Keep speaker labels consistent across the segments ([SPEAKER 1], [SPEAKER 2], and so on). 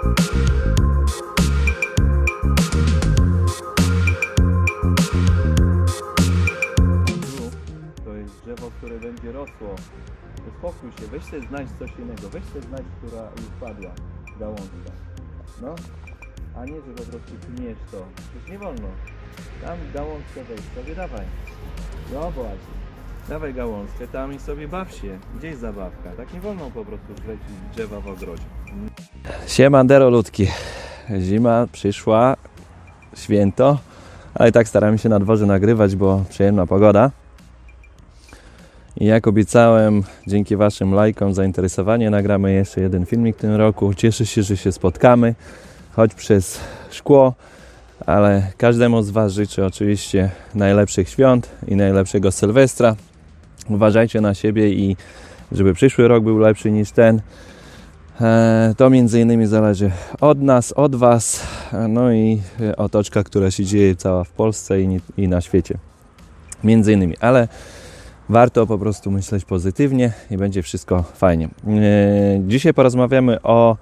[SPEAKER 1] To jest drzewo, które będzie rosło. Uspokój się, weź sobie znajdź coś innego, weź sobie znajdź, która już padła, gałązka. No, a nie, że po prostu tniesz to. Już nie wolno. Tam gałązkę weź sobie, dawaj. No właśnie. Dawaj gałązkę tam i sobie baw się. Gdzie jest zabawka? Tak nie wolno po prostu zlecić drzewa w ogrodzie. Siemandero ludki. Zima przyszła, święto, ale tak staramy się na dworze nagrywać, bo przyjemna pogoda. I jak obiecałem, dzięki waszym lajkom, zainteresowanie, nagramy jeszcze jeden filmik w tym roku. Cieszę się, że się spotkamy, choć przez szkło, ale każdemu z was życzę oczywiście najlepszych świąt i najlepszego Sylwestra. Uważajcie na siebie i żeby przyszły rok był lepszy niż ten. To między innymi zależy od nas, od was, no i otoczka, która się dzieje cała w Polsce i na świecie. Między innymi, ale warto po prostu myśleć pozytywnie i będzie wszystko fajnie. Dzisiaj porozmawiamy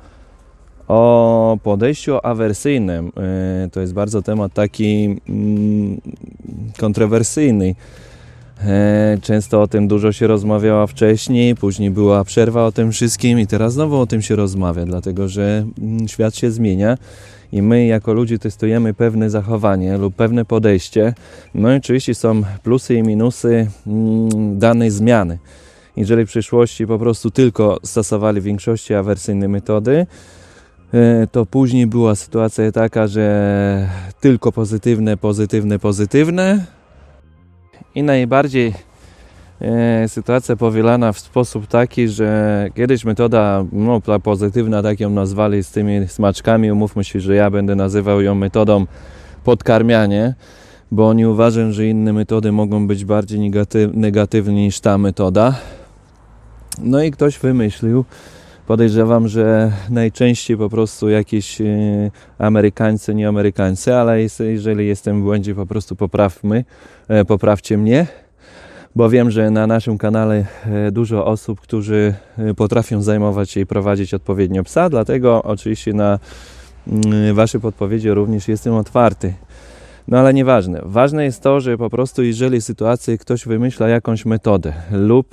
[SPEAKER 1] o podejściu awersyjnym. To jest bardzo temat taki kontrowersyjny. Często o tym dużo się rozmawiało wcześniej, później była przerwa o tym wszystkim i teraz znowu o tym się rozmawia, dlatego że świat się zmienia i my jako ludzie testujemy pewne zachowanie lub pewne podejście. No i oczywiście są plusy i minusy danej zmiany. Jeżeli w przyszłości po prostu tylko stosowali w większości awersyjne metody, to później była sytuacja taka, że tylko pozytywne i najbardziej sytuacja powielana w sposób taki, że kiedyś metoda pozytywna, tak ją nazwali z tymi smaczkami, umówmy się, że ja będę nazywał ją metodą podkarmianie, bo nie uważam, że inne metody mogą być bardziej negatywne niż ta metoda. No i ktoś wymyślił, podejrzewam, że najczęściej po prostu jakieś Amerykańcy, nie Amerykańcy, ale jeżeli jestem w błędzie, po prostu poprawcie mnie, bo wiem, że na naszym kanale dużo osób, którzy potrafią zajmować się i prowadzić odpowiednio psa, dlatego oczywiście na wasze podpowiedzi również jestem otwarty. No ale nieważne. Ważne jest to, że po prostu jeżeli w sytuacji ktoś wymyśla jakąś metodę lub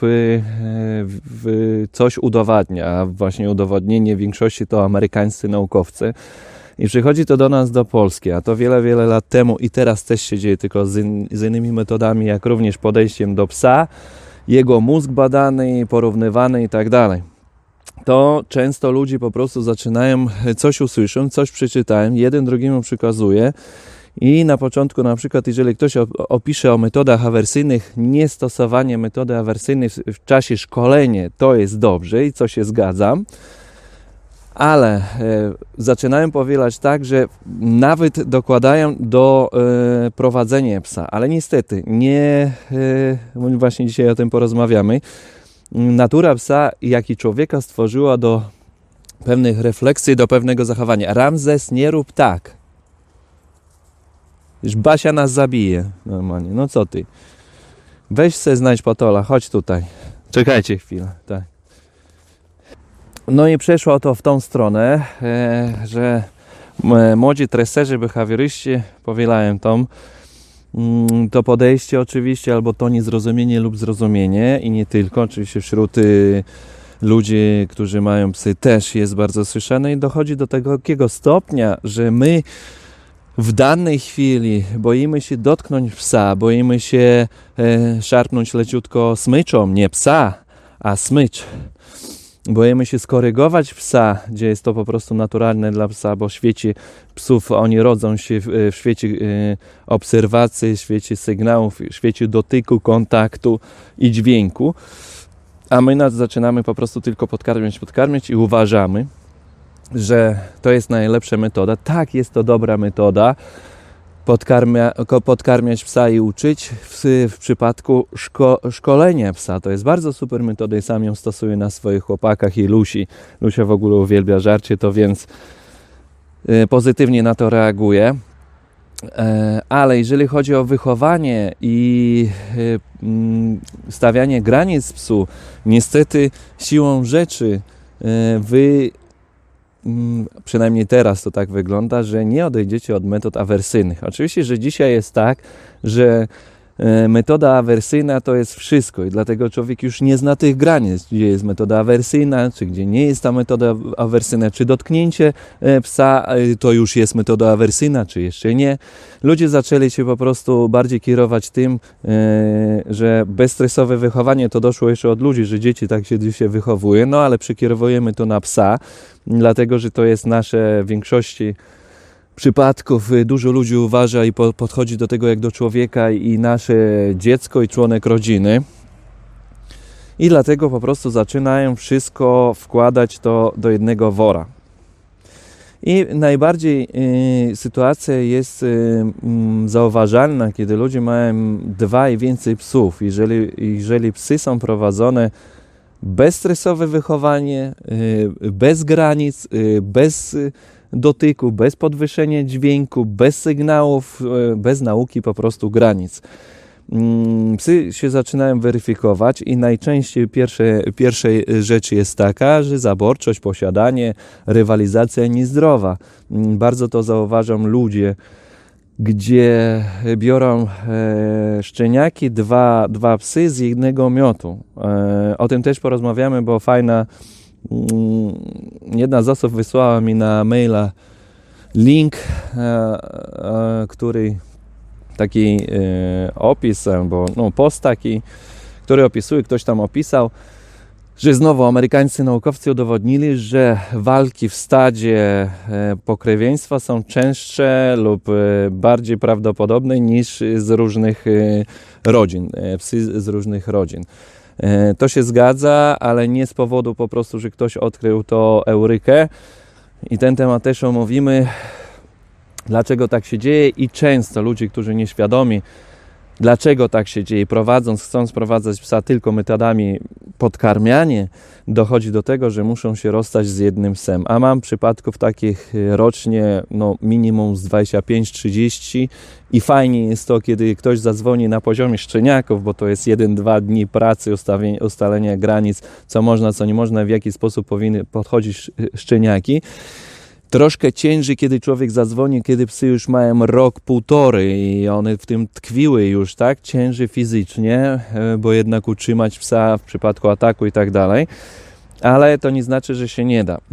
[SPEAKER 1] coś udowadnia, a właśnie udowodnienie w większości to amerykańscy naukowcy, i przychodzi to do nas, do Polski, a to wiele lat temu i teraz też się dzieje, tylko z innymi metodami, jak również podejściem do psa, jego mózg badany, porównywany i tak dalej. To często ludzie po prostu zaczynają, coś usłyszą, coś przeczytają, jeden drugiemu przekazuje i na początku na przykład, jeżeli ktoś opisze o metodach awersyjnych, niestosowanie metody awersyjnej w czasie szkolenia, to jest dobrze i co się zgadzam, ale zaczynają powielać tak, że nawet dokładają do prowadzenia psa, ale niestety nie, właśnie dzisiaj o tym porozmawiamy, natura psa, jak i człowieka stworzyła do pewnych refleksji, do pewnego zachowania. Ramzes, nie rób tak. Już Basia nas zabije normalnie. No co ty? Weź se znajdź Patola, chodź tutaj. Czekajcie chwilę. Tak. No i przeszło to w tą stronę, że młodzi treserzy, behawioryści powielają to podejście oczywiście, albo to niezrozumienie lub zrozumienie i nie tylko, oczywiście wśród ludzi, którzy mają psy też jest bardzo słyszane i dochodzi do takiego stopnia, że my w danej chwili boimy się dotknąć psa, boimy się szarpnąć leciutko smyczą, nie psa, a smycz. Boimy się skorygować psa, gdzie jest to po prostu naturalne dla psa, bo w świecie psów oni rodzą się w świecie obserwacji, w świecie sygnałów, w świecie dotyku, kontaktu i dźwięku, a my nas zaczynamy po prostu tylko podkarmiać i uważamy, że to jest najlepsza metoda. Tak, jest to dobra metoda, podkarmiać psa i uczyć w przypadku szkolenia psa. To jest bardzo super metoda i sam ją stosuję na swoich chłopakach i Lusi. Lusia w ogóle uwielbia żarcie, to więc pozytywnie na to reaguje. Ale jeżeli chodzi o wychowanie i stawianie granic psu, niestety siłą rzeczy przynajmniej teraz to tak wygląda, że nie odejdziecie od metod awersyjnych. Oczywiście, że dzisiaj jest tak, że metoda awersyjna to jest wszystko i dlatego człowiek już nie zna tych granic, gdzie jest metoda awersyjna, czy gdzie nie jest ta metoda awersyjna, czy dotknięcie psa to już jest metoda awersyjna, czy jeszcze nie. Ludzie zaczęli się po prostu bardziej kierować tym, że bezstresowe wychowanie to doszło jeszcze od ludzi, że dzieci tak się dzisiaj wychowuje, no ale przekierowujemy to na psa, dlatego że to jest nasze w większości przypadków dużo ludzi uważa i podchodzi do tego jak do człowieka i nasze dziecko i członek rodziny. I dlatego po prostu zaczynają wszystko wkładać to do jednego wora. I najbardziej sytuacja jest zauważalna, kiedy ludzie mają 2 i więcej psów. Jeżeli psy są prowadzone bezstresowe wychowanie, bez granic, bez dotyku, bez podwyższenia dźwięku, bez sygnałów, bez nauki po prostu granic. Psy się zaczynają weryfikować i najczęściej pierwszej rzecz jest taka, że zaborczość, posiadanie, rywalizacja niezdrowa. Bardzo to zauważam ludzie, gdzie biorą szczeniaki, dwa psy z jednego miotu. O tym też porozmawiamy, bo fajna jedna z osób wysłała mi na maila link, który taki opis, bo post taki, który opisuje, ktoś tam opisał, że znowu amerykańscy naukowcy udowodnili, że walki w stadzie pokrewieństwa są częstsze lub bardziej prawdopodobne niż z różnych rodzin, psy z różnych rodzin. To się zgadza, ale nie z powodu po prostu, że ktoś odkrył to eurykę i ten temat też omówimy, dlaczego tak się dzieje i często ludzie, którzy nieświadomi, dlaczego tak się dzieje, chcąc sprowadzać psa tylko metodami podkarmiania, dochodzi do tego, że muszą się rozstać z jednym psem. A mam przypadków takich rocznie minimum z 25-30 i fajnie jest to, kiedy ktoś zadzwoni na poziomie szczeniaków, bo to jest 1-2 dni pracy, ustalenia granic, co można, co nie można, w jaki sposób powinny podchodzić szczeniaki. Troszkę ciężej, kiedy człowiek zadzwoni, kiedy psy już mają rok, 1,5 i one w tym tkwiły już, tak? Ciężej fizycznie, bo jednak utrzymać psa w przypadku ataku i tak dalej. Ale to nie znaczy, że się nie da.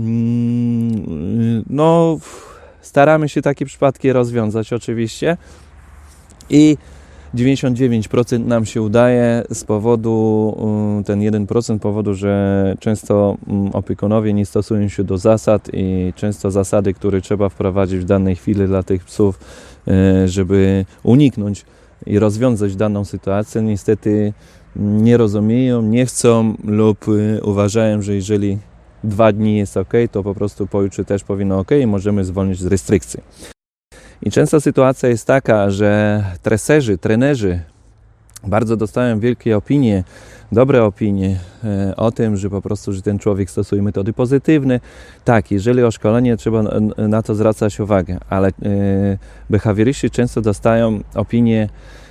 [SPEAKER 1] Staramy się takie przypadki rozwiązać oczywiście i 99% nam się udaje z powodu, ten 1% powodu, że często opiekunowie nie stosują się do zasad i często zasady, które trzeba wprowadzić w danej chwili dla tych psów, żeby uniknąć i rozwiązać daną sytuację, niestety nie rozumieją, nie chcą lub uważają, że jeżeli 2 dni jest ok, to po prostu pojutrze też powinno ok i możemy zwolnić z restrykcji. I często sytuacja jest taka, że trenerzy bardzo dostają wielkie opinie, dobre opinie o tym, że po prostu, że ten człowiek stosuje metody pozytywne. Tak, jeżeli o szkolenie, trzeba na to zwracać uwagę, ale behawioryści często dostają opinię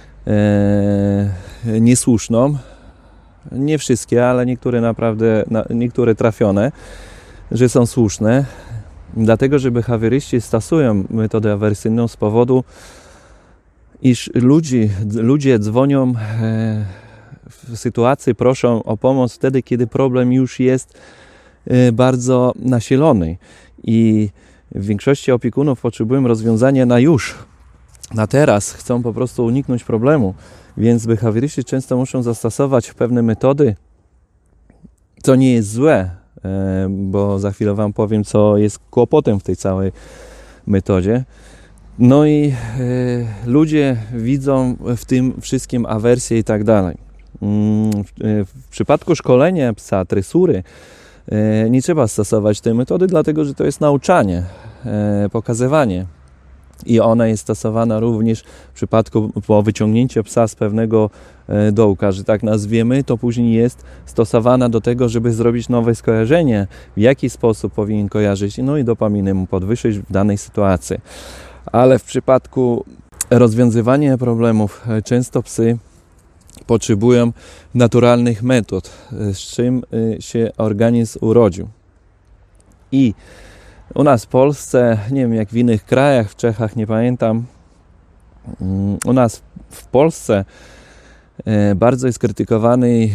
[SPEAKER 1] niesłuszną. Nie wszystkie, ale niektóre trafione, że są słuszne. Dlatego, że behawioryści stosują metodę awersyjną z powodu, iż ludzie dzwonią w sytuacji, proszą o pomoc wtedy, kiedy problem już jest bardzo nasilony i w większości opiekunów potrzebują rozwiązania na już, na teraz, chcą po prostu uniknąć problemu, więc behawioryści często muszą zastosować pewne metody, co nie jest złe, bo za chwilę Wam powiem, co jest kłopotem w tej całej metodzie. No i ludzie widzą w tym wszystkim awersję i tak dalej. W przypadku szkolenia psa, tresury, nie trzeba stosować tej metody, dlatego że to jest nauczanie, pokazywanie. I ona jest stosowana również w przypadku po wyciągnięciu psa z pewnego dołka, że tak nazwiemy, to później jest stosowana do tego, żeby zrobić nowe skojarzenie, w jaki sposób powinien kojarzyć, no i dopaminę mu podwyższyć w danej sytuacji. Ale w przypadku rozwiązywania problemów często psy potrzebują naturalnych metod, z czym się organizm urodził. I U nas w Polsce, nie wiem jak w innych krajach, w Czechach, nie pamiętam, u nas w Polsce bardzo jest krytykowany,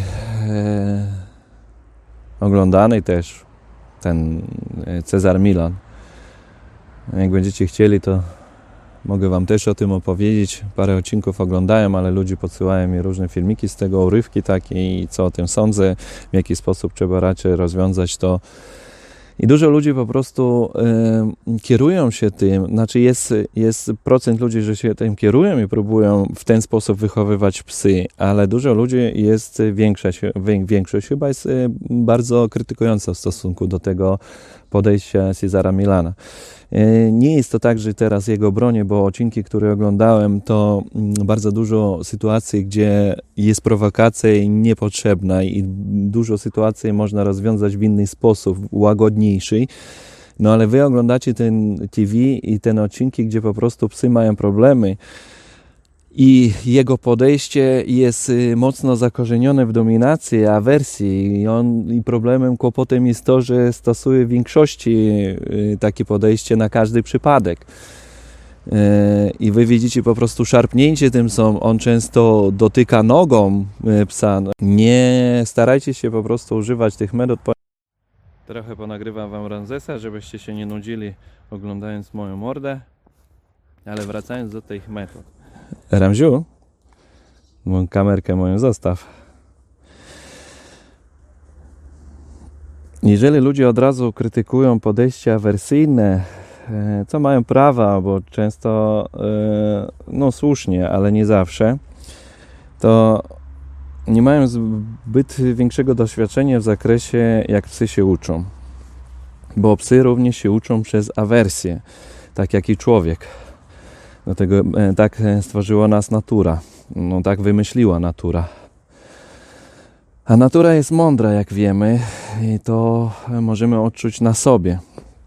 [SPEAKER 1] oglądany też ten Cezar Milan. Jak będziecie chcieli, to mogę wam też o tym opowiedzieć. Parę odcinków oglądałem, ale ludzie podsyłają mi różne filmiki z tego, urywki takie i co o tym sądzę, w jaki sposób trzeba raczej rozwiązać to. I dużo ludzi po prostu kierują się tym, znaczy jest procent ludzi, że się tym kierują i próbują w ten sposób wychowywać psy, ale dużo ludzi jest, większość chyba jest bardzo krytykująca w stosunku do tego podejścia Cezara Milana. Nie jest to tak, że teraz jego bronię, bo odcinki, które oglądałem, to bardzo dużo sytuacji, gdzie jest prowokacja i niepotrzebna i dużo sytuacji można rozwiązać w inny sposób, łagodniejszy. No ale wy oglądacie ten TV i te odcinki, gdzie po prostu psy mają problemy i jego podejście jest mocno zakorzenione w dominacji, awersji i problemem, kłopotem jest to, że stosuje w większości takie podejście na każdy przypadek. I wy widzicie po prostu szarpnięcie tym są, on często dotyka nogą psa. Nie starajcie się po prostu używać tych metod. Trochę ponagrywam wam Ramzesa, żebyście się nie nudzili oglądając moją mordę, ale wracając do tych metod. Ramziu, kamerkę moją zostaw. Jeżeli ludzie od razu krytykują podejścia awersyjne, co mają prawa, bo często no słusznie, ale nie zawsze, to nie mają zbyt większego doświadczenia w zakresie, jak psy się uczą. Bo psy również się uczą przez awersję, tak jak i człowiek. Dlatego tak stworzyła nas natura. No, tak wymyśliła natura. A natura jest mądra, jak wiemy, i to możemy odczuć na sobie.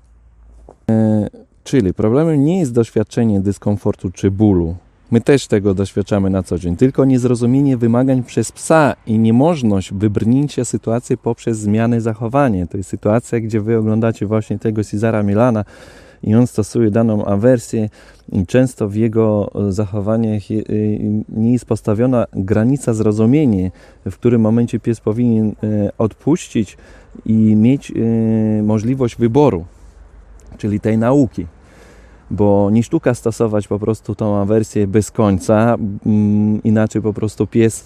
[SPEAKER 1] Czyli problemem nie jest doświadczenie dyskomfortu czy bólu. My też tego doświadczamy na co dzień. Tylko niezrozumienie wymagań przez psa i niemożność wybrnięcia sytuacji poprzez zmiany zachowania. To jest sytuacja, gdzie wy oglądacie właśnie tego Cezara Milana i on stosuje daną awersję i często w jego zachowaniach nie jest postawiona granica zrozumienia, w którym momencie pies powinien odpuścić i mieć możliwość wyboru, czyli tej nauki. Bo nie sztuka stosować po prostu tą awersję bez końca, inaczej po prostu pies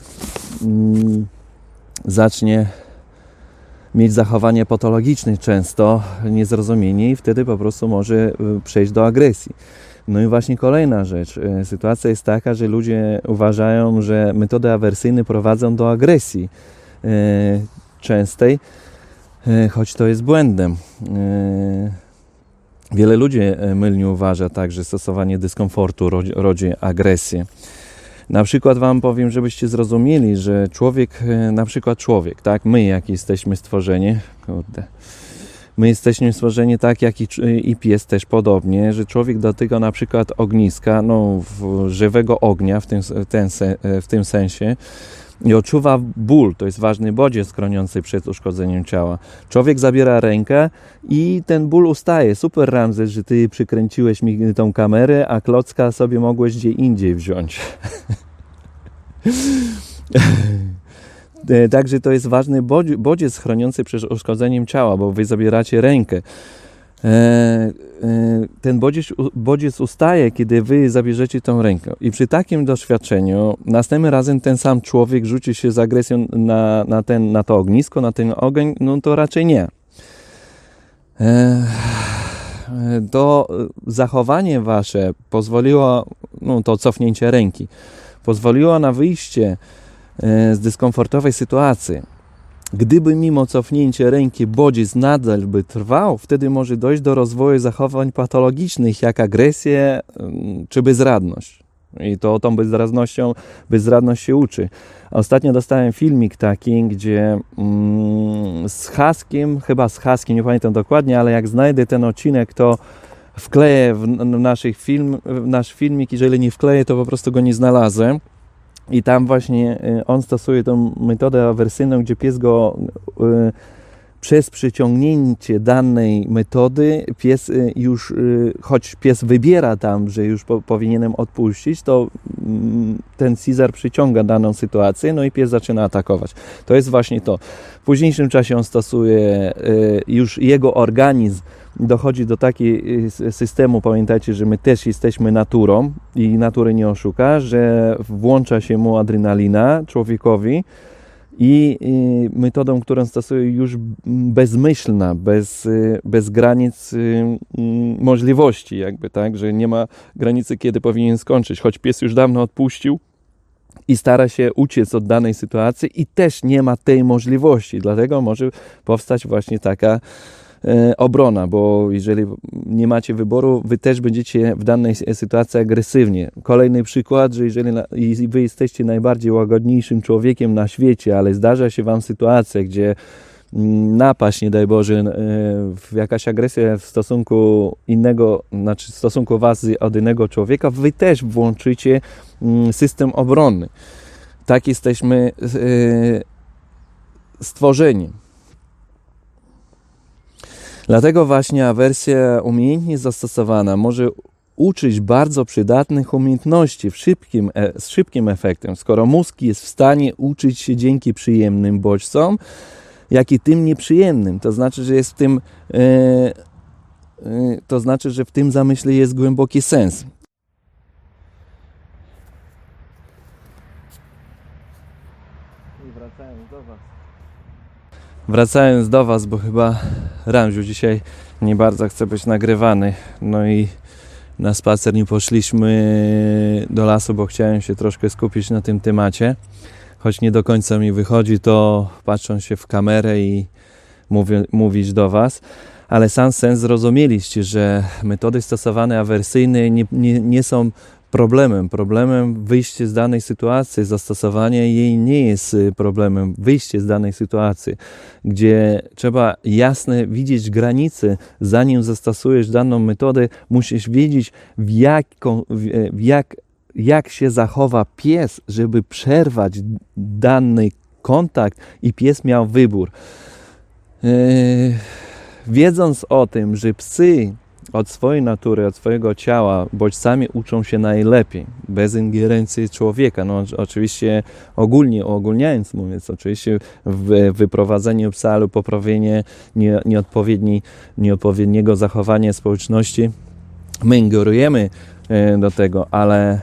[SPEAKER 1] zacznie mieć zachowanie patologiczne często, niezrozumienie i wtedy po prostu może przejść do agresji. No i właśnie kolejna rzecz. Sytuacja jest taka, że ludzie uważają, że metody awersyjne prowadzą do agresji częstej, choć to jest błędem. Wiele ludzi mylnie uważa tak, że stosowanie dyskomfortu rodzi agresję. Na przykład wam powiem, żebyście zrozumieli, że człowiek, tak, my jak jesteśmy stworzeni, my jesteśmy stworzeni tak, jak i pies też podobnie, że człowiek dotyka na przykład ogniska, żywego ognia w tym sensie i odczuwa ból, to jest ważny bodziec chroniący przed uszkodzeniem ciała. Człowiek zabiera rękę i ten ból ustaje. Super, Ramzes, że ty przykręciłeś mi tą kamerę, a klocka sobie mogłeś gdzie indziej wziąć. Także to jest ważny bodziec chroniący przed uszkodzeniem ciała, bo wy zabieracie rękę. Ten bodziec ustaje, kiedy wy zabierzecie tą rękę. I przy takim doświadczeniu następnym razem ten sam człowiek rzuci się z agresją na to ognisko, na ten ogień, no to raczej nie. To zachowanie wasze pozwoliło, to cofnięcie ręki, pozwoliło na wyjście z dyskomfortowej sytuacji. Gdyby mimo cofnięcia ręki bodziec nadal by trwał, wtedy może dojść do rozwoju zachowań patologicznych, jak agresję czy bezradność. I to o tą bezradność się uczy. Ostatnio dostałem filmik taki, gdzie z Huskiem, nie pamiętam dokładnie, ale jak znajdę ten odcinek, to wkleję w nasz filmik. Jeżeli nie wkleję, to po prostu go nie znalazłem. I tam właśnie on stosuje tą metodę awersyjną, gdzie pies go przez przyciągnięcie danej metody pies już, choć pies wybiera tam, że już powinienem odpuścić, to ten Caesar przyciąga daną sytuację, no i pies zaczyna atakować. To jest właśnie to. W późniejszym czasie on stosuje, już jego organizm dochodzi do takiego systemu, pamiętajcie, że my też jesteśmy naturą i natury nie oszuka, że włącza się mu adrenalina człowiekowi i metodą, którą stosuje już bezmyślna, bez granic możliwości jakby, tak, że nie ma granicy, kiedy powinien skończyć, choć pies już dawno odpuścił i stara się uciec od danej sytuacji i też nie ma tej możliwości, dlatego może powstać właśnie taka obrona, bo jeżeli nie macie wyboru, wy też będziecie w danej sytuacji agresywnie. Kolejny przykład, że jeżeli wy jesteście najbardziej łagodniejszym człowiekiem na świecie, ale zdarza się wam sytuacja, gdzie napaść, nie daj Boże, jakaś agresja w stosunku innego, znaczy w stosunku was od innego człowieka, wy też włączycie system obronny. Tak jesteśmy stworzeni. Dlatego właśnie awersja umiejętnie zastosowana może uczyć bardzo przydatnych umiejętności z szybkim efektem. Skoro mózg jest w stanie uczyć się dzięki przyjemnym bodźcom, jak i tym nieprzyjemnym, to znaczy, że jest że w tym zamyśle jest głęboki sens. I wracając do was, bo chyba Ramziu dzisiaj nie bardzo chce być nagrywany, no i na spacer nie poszliśmy do lasu, bo chciałem się troszkę skupić na tym temacie, choć nie do końca mi wychodzi to patrząc się w kamerę i mówić do was, ale sam sens zrozumieliście, że metody stosowane awersyjne nie są problemem wyjście z danej sytuacji, zastosowanie jej nie jest problemem, wyjście z danej sytuacji, gdzie trzeba jasno widzieć granice, zanim zastosujesz daną metodę, musisz wiedzieć jak się zachowa pies, żeby przerwać dany kontakt i pies miał wybór. Wiedząc o tym, że psy od swojej natury, od swojego ciała bodźcami uczą się najlepiej, bez ingerencji człowieka. No oczywiście ogólniając mówiąc, oczywiście w wyprowadzeniu psa lub poprawienie nieodpowiedniego zachowania społeczności my ingerujemy do tego, ale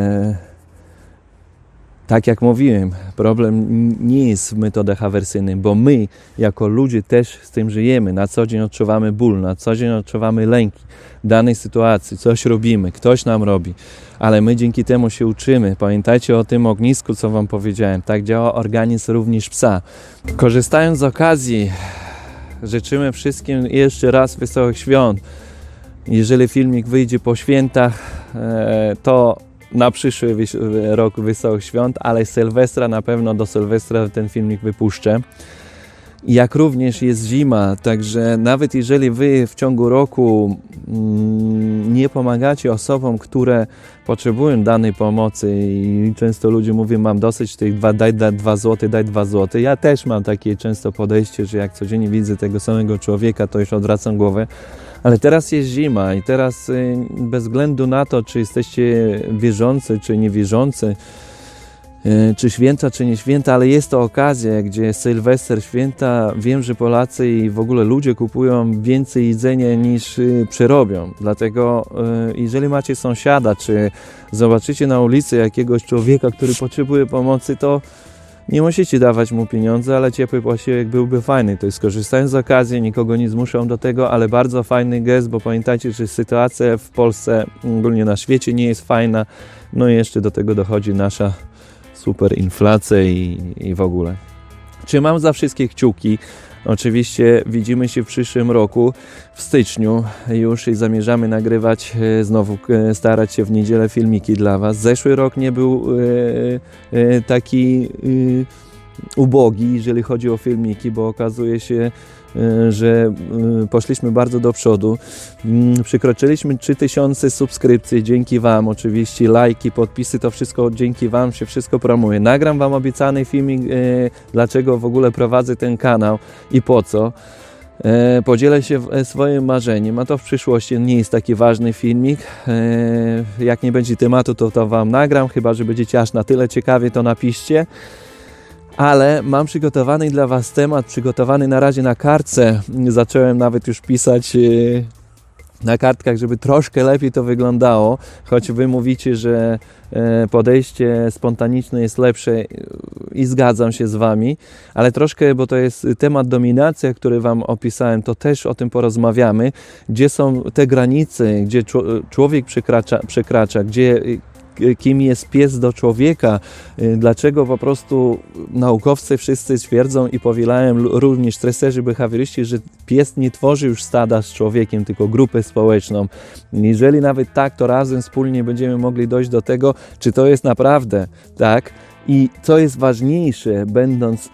[SPEAKER 1] tak jak mówiłem, problem nie jest w metodach awersyjnych, bo my jako ludzie też z tym żyjemy. Na co dzień odczuwamy ból, na co dzień odczuwamy lęki w danej sytuacji. Coś robimy, ktoś nam robi, ale my dzięki temu się uczymy. Pamiętajcie o tym ognisku, co wam powiedziałem. Tak działa organizm również psa. Korzystając z okazji, życzymy wszystkim jeszcze raz wesołych świąt. Jeżeli filmik wyjdzie po świętach, to na przyszły rok wesołych świąt, ale Sylwestra na pewno do Sylwestra ten filmik wypuszczę. Jak również jest zima, także nawet jeżeli wy w ciągu roku nie pomagacie osobom, które potrzebują danej pomocy i często ludzie mówią, mam dosyć tych daj 2 zł, daj 2 zł. Ja też mam takie często podejście, że jak codziennie widzę tego samego człowieka, to już odwracam głowę. Ale teraz jest zima i teraz bez względu na to, czy jesteście wierzący, czy niewierzący, czy święta, czy nie święta, ale jest to okazja, gdzie Sylwester, święta, wiem, że Polacy i w ogóle ludzie kupują więcej jedzenia niż przerobią. Dlatego jeżeli macie sąsiada, czy zobaczycie na ulicy jakiegoś człowieka, który potrzebuje pomocy, to nie musicie dawać mu pieniądze, ale ciepły posiłek byłby fajny. To jest korzystając z okazji, nikogo nie zmuszą do tego, ale bardzo fajny gest, bo pamiętajcie, że sytuacja w Polsce, ogólnie na świecie nie jest fajna. No i jeszcze do tego dochodzi nasza super inflacja i w ogóle. Trzymam za wszystkie kciuki. Oczywiście widzimy się w przyszłym roku, w styczniu już i zamierzamy nagrywać, znowu starać się w niedzielę filmiki dla was. Zeszły rok nie był taki ubogi, jeżeli chodzi o filmiki, bo okazuje się, że poszliśmy bardzo do przodu. Przekroczyliśmy 3000 subskrypcji, dzięki Wam, oczywiście lajki, podpisy, to wszystko dzięki Wam się wszystko promuje. Nagram Wam obiecany filmik, dlaczego w ogóle prowadzę ten kanał i po co. Podzielę się swoim marzeniem, a to w przyszłości nie jest taki ważny filmik. Jak nie będzie tematu, to Wam nagram, chyba że będziecie aż na tyle ciekawie, to napiszcie. Ale mam przygotowany dla Was temat, przygotowany na razie na kartce. Zacząłem nawet już pisać na kartkach, żeby troszkę lepiej to wyglądało, choć Wy mówicie, że podejście spontaniczne jest lepsze i zgadzam się z Wami, ale troszkę, bo to jest temat dominacja, który Wam opisałem, to też o tym porozmawiamy, gdzie są te granice, gdzie człowiek przekracza, gdzie kim jest pies do człowieka, dlaczego po prostu naukowcy wszyscy twierdzą i powielają, również treserzy, behawioryści, że pies nie tworzy już stada z człowiekiem, tylko grupę społeczną. Jeżeli nawet tak, to razem wspólnie będziemy mogli dojść do tego, czy to jest naprawdę tak i co jest ważniejsze, będąc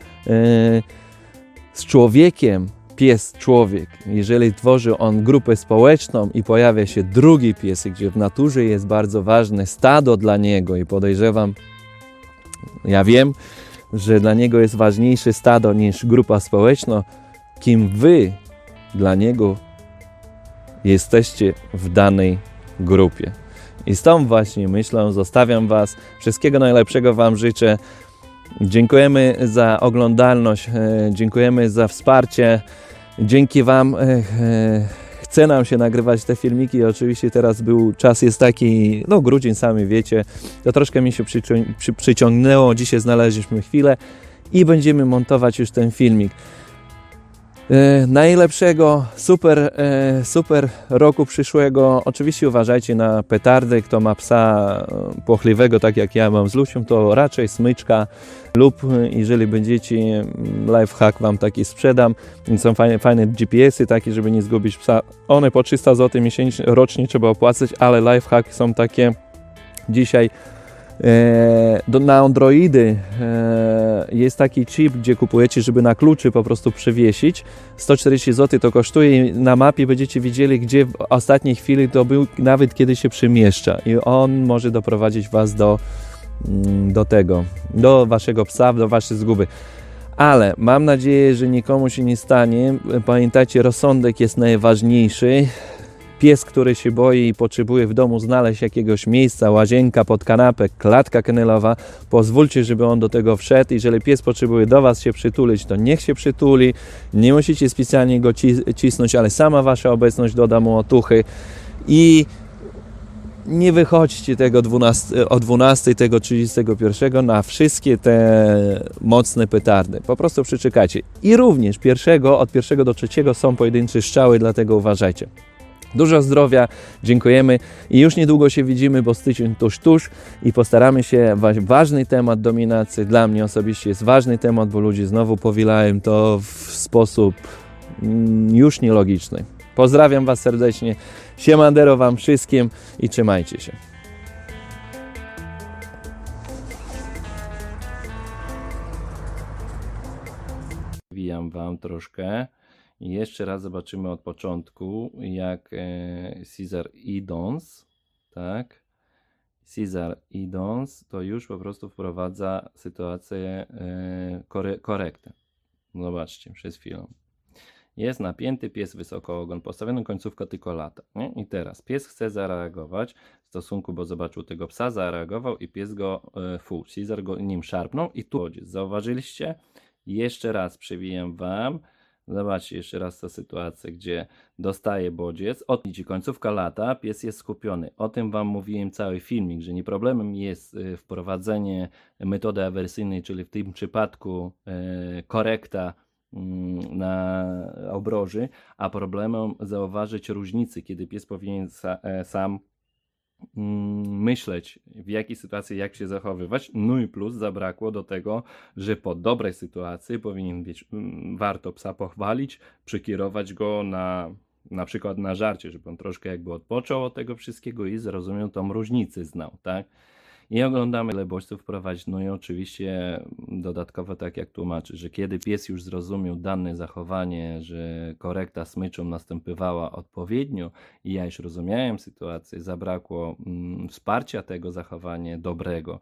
[SPEAKER 1] z człowiekiem, pies, człowiek, jeżeli tworzy on grupę społeczną i pojawia się drugi pies, gdzie w naturze jest bardzo ważne stado dla niego i podejrzewam, ja wiem, że dla niego jest ważniejsze stado niż grupa społeczna, kim wy dla niego jesteście w danej grupie. I z tą właśnie myślą zostawiam Was. Wszystkiego najlepszego Wam życzę. Dziękujemy za oglądalność, dziękujemy za wsparcie. Dzięki Wam chce nam się nagrywać te filmiki. Oczywiście teraz czas jest taki, no grudzień sami wiecie, to troszkę mi się przyciągnęło. Dzisiaj znaleźliśmy chwilę i będziemy montować już ten filmik. Najlepszego, super roku przyszłego. Oczywiście uważajcie na petardy. Kto ma psa płochliwego, tak jak ja mam z Lusią, to raczej smyczka lub jeżeli będziecie, lifehack Wam taki sprzedam. Są fajne GPS-y takie, żeby nie zgubić psa. One po 300 zł miesięcznie, rocznie trzeba opłacać, ale lifehack są takie dzisiaj. Na Androidy jest taki chip, gdzie kupujecie, żeby na kluczy po prostu przewiesić. 140 zł to kosztuje i na mapie będziecie widzieli, gdzie w ostatniej chwili to był, nawet kiedy się przemieszcza i on może doprowadzić Was do Waszego psa, do Waszej zguby. Ale mam nadzieję, że nikomu się nie stanie. Pamiętajcie, rozsądek jest najważniejszy. Pies, który się boi i potrzebuje w domu znaleźć jakiegoś miejsca, łazienka, pod kanapę, klatka kennelowa, pozwólcie, żeby on do tego wszedł. Jeżeli pies potrzebuje do Was się przytulić, to niech się przytuli. Nie musicie specjalnie go cisnąć, ale sama Wasza obecność doda mu otuchy. I nie wychodźcie o 12, tego 31 na wszystkie te mocne petardy. Po prostu przeczekajcie. I również od 1 do 3 są pojedyncze strzały, dlatego uważajcie. Dużo zdrowia, dziękujemy i już niedługo się widzimy, bo styczeń tuż i postaramy się, ważny temat dominacji, dla mnie osobiście jest ważny temat, bo ludzie znowu powielają to w sposób już nielogiczny. Pozdrawiam Was serdecznie, siemandero Wam wszystkim i trzymajcie się. Wijam Wam troszkę. I jeszcze raz zobaczymy od początku, jak Cesar idąc, tak? Cesar idąc, to już po prostu wprowadza sytuację korektę. Zobaczcie, przed chwilą. Jest napięty pies, wysoko ogon, postawioną końcówka tylko lata. Nie? I teraz pies chce zareagować w stosunku, bo zobaczył tego psa, zareagował i pies go, Cesar go nim szarpnął i tu zauważyliście? Jeszcze raz przewijam Wam. Zobaczcie jeszcze raz tę sytuację, gdzie dostaje bodziec, odnieść końcówka lata, pies jest skupiony. O tym Wam mówiłem cały filmik, że nie problemem jest wprowadzenie metody awersyjnej, czyli w tym przypadku korekta na obroży, a problemem zauważyć różnicy, kiedy pies powinien sam myśleć, w jakiej sytuacji jak się zachowywać. No i plus zabrakło do tego, że po dobrej sytuacji powinien być, warto psa pochwalić, przekierować go na przykład na żarcie, żeby on troszkę jakby odpoczął od tego wszystkiego i zrozumiał tą różnicę, znał, tak? I oglądamy, ile bodźców prowadzić. No i oczywiście dodatkowo, tak jak tłumaczy, że kiedy pies już zrozumiał dane zachowanie, że korekta smyczą następowała odpowiednio i ja już rozumiałem sytuację, zabrakło wsparcia tego zachowania dobrego.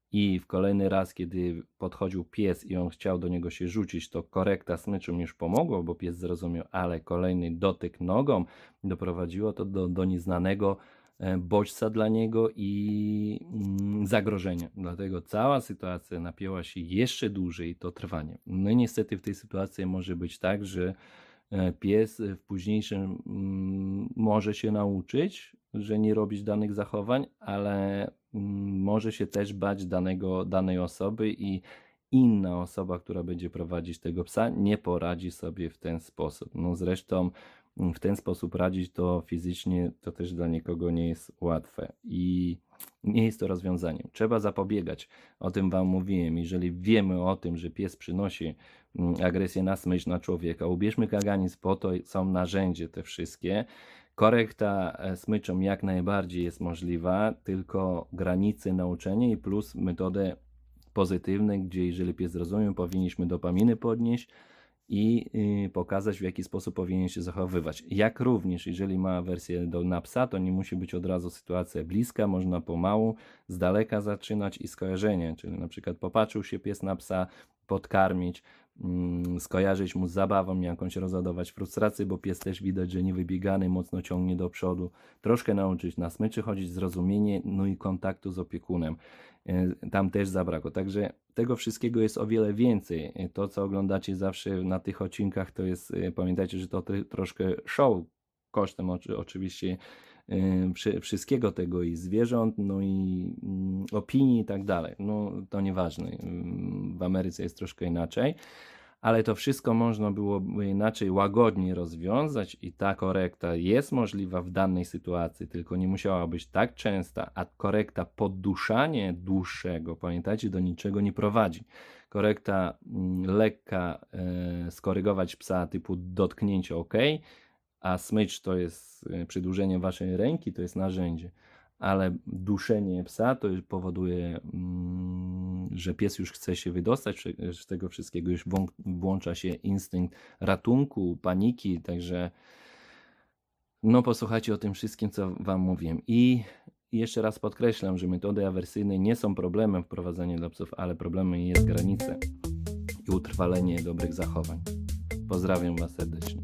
[SPEAKER 1] I w kolejny raz, kiedy podchodził pies i on chciał do niego się rzucić, to korekta smyczą już pomogło, bo pies zrozumiał, ale kolejny dotyk nogą doprowadziło to do nieznanego bodźca dla niego i zagrożenia. Dlatego cała sytuacja napięła się jeszcze dłużej, to trwanie. No i niestety w tej sytuacji może być tak, że pies w późniejszym może się nauczyć, że nie robić danych zachowań, ale może się też bać danej osoby i inna osoba, która będzie prowadzić tego psa, nie poradzi sobie w ten sposób. No zresztą w ten sposób radzić to fizycznie, to też dla nikogo nie jest łatwe i nie jest to rozwiązaniem. Trzeba zapobiegać. O tym Wam mówiłem. Jeżeli wiemy o tym, że pies przynosi agresję na smycz, na człowieka, ubierzmy kaganiec, po to są narzędzia te wszystkie. Korekta smyczą jak najbardziej jest możliwa, tylko granice nauczenia i plus metodę pozytywne, gdzie jeżeli pies zrozumie, powinniśmy dopaminy podnieść i pokazać, w jaki sposób powinien się zachowywać. Jak również, jeżeli ma wersję na psa, to nie musi być od razu sytuacja bliska, można pomału, z daleka zaczynać i skojarzenie, czyli na przykład popatrzył się pies na psa, podkarmić, skojarzyć mu z zabawą jakąś, rozładować frustrację, bo pies też widać, że niewybiegany, mocno ciągnie do przodu, troszkę nauczyć na smyczy chodzić, zrozumienie, no i kontaktu z opiekunem. Tam też zabrakło, także tego wszystkiego jest o wiele więcej. To, co oglądacie zawsze na tych odcinkach, to jest, pamiętajcie, że to troszkę show, kosztem oczywiście wszystkiego tego i zwierząt, no i opinii i tak dalej. No to nieważne. W Ameryce jest troszkę inaczej, ale to wszystko można byłoby inaczej, łagodnie rozwiązać i ta korekta jest możliwa w danej sytuacji, tylko nie musiała być tak częsta, a korekta podduszanie dłuższego, pamiętajcie, do niczego nie prowadzi. Korekta lekka, skorygować psa typu dotknięcie ok, a smycz to jest przedłużenie waszej ręki, to jest narzędzie, ale duszenie psa to już powoduje, że pies już chce się wydostać z tego wszystkiego, już włącza się instynkt ratunku, paniki, także no posłuchajcie o tym wszystkim, co wam mówiłem. I jeszcze raz podkreślam, że metody awersyjne nie są problemem w prowadzeniu dla psów, ale problemem jest granice i utrwalenie dobrych zachowań. Pozdrawiam was serdecznie.